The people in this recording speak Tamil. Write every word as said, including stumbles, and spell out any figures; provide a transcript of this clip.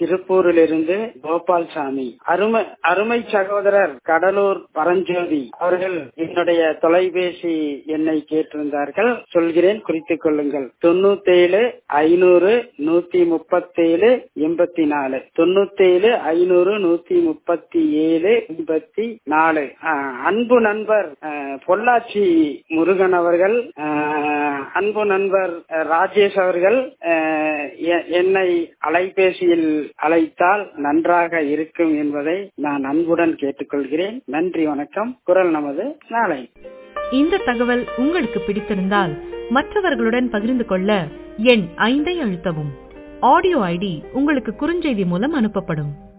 திருப்பூரிலிருந்து கோபால்சாமி. அருமை அருமை சகோதரர் கடலூர் பரஞ்சோதி அவர்கள் என்னுடைய தொலைபேசி எண்ணை கேட்டிருந்தார்கள். சொல்கிறேன், குறித்துக் கொள்ளுங்கள். தொண்ணூத்தி ஏழு ஐநூறு நூத்தி முப்பத்தி ஏழு எண்பத்தி நாலு தொண்ணூத்தி ஏழு ஐநூறு நூத்தி முப்பத்தி ஏழு எண்பத்தி நாலு. அன்பு நண்பர் பொள்ளாச்சி முருகன் அவர்கள், அன்பு நண்பர் ராஜேஷ் அவர்கள் என்னை அலைபேசியில் அழைத்தால் நன்றாக இருக்கும் என்பதை நான் அன்புடன் கேட்டுக்கொள்கிறேன். நன்றி, வணக்கம். குரல் நமது நாளை. இந்த தகவல் உங்களுக்கு பிடித்திருந்தால் மற்றவர்களுடன் பகிர்ந்து கொள்ள எண் ஐந்தை அழுத்தவும். ஆடியோ ஐடி உங்களுக்கு குறுஞ்செய்தி மூலம் அனுப்பப்படும்.